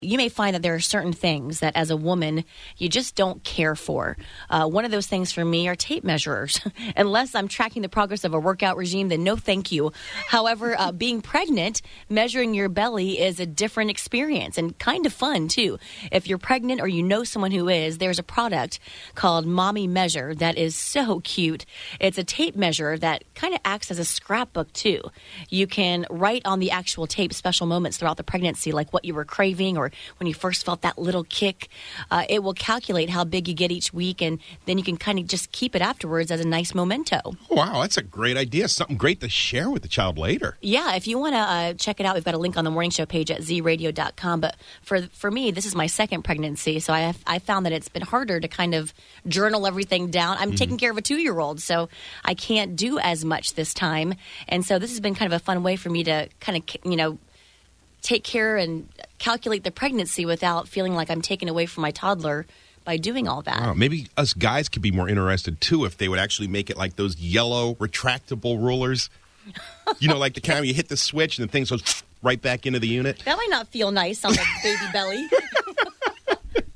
You may find that there are certain things that as a woman, you just don't care for. One of those things for me are tape measurers. Unless I'm tracking the progress of a workout regime, then no thank you. However, being pregnant, measuring your belly is a different experience and kind of fun too. If you're pregnant or you know someone who is, there's a product called Mommy Measure that is so cute. It's a tape measure that kind of acts as a scrapbook too. You can write on the actual tape special moments throughout the pregnancy, like what you were craving or when you first felt that little kick. It will calculate how big you get each week, and then you can kind of just keep it afterwards as a nice memento. Wow, that's a great idea. Something great to share with the child later. Yeah, if you want to check it out, we've got a link on the morning show page at zradio.com. But for me, this is my second pregnancy, so I found that it's been harder to kind of journal everything down. I'm taking care of a 2-year-old, so I can't do as much this time. And so this has been kind of a fun way for me to kind of, take care and calculate the pregnancy without feeling like I'm taken away from my toddler by doing all that. Wow, maybe us guys could be more interested, too, if they would actually make it like those yellow retractable rulers. Like the kind where you hit the switch and the thing goes right back into the unit. That might not feel nice on the baby belly.